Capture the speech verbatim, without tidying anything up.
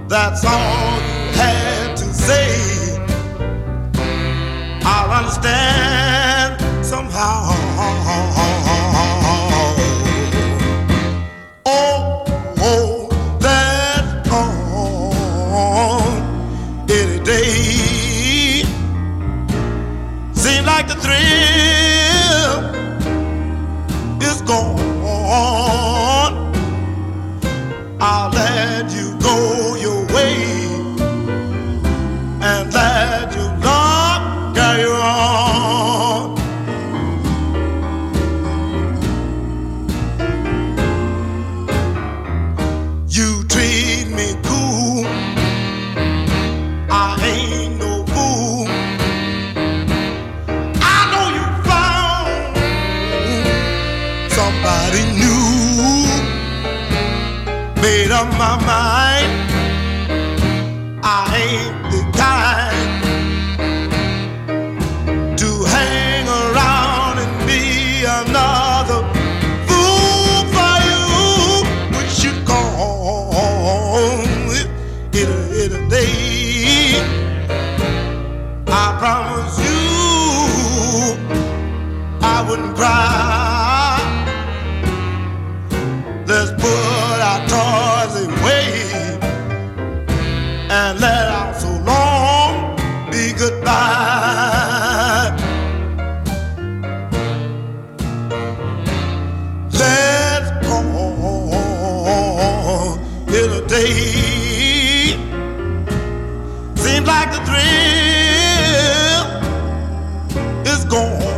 That's all you had to say. I'll understand somehow. Oh, oh, that's on any day. Seems like the thrill is gone. I'll let you go your way and let you love carry on. You treat me cool, I ain't no fool. I know you found somebody new. Made up my mind, I ain't the kind to hang around and be another fool for you. We should go home in a, in a day. I promise you I wouldn't cry. Let's put our toys away and let our so long be goodbye. Let's go in a day. Seems like the thrill is gone.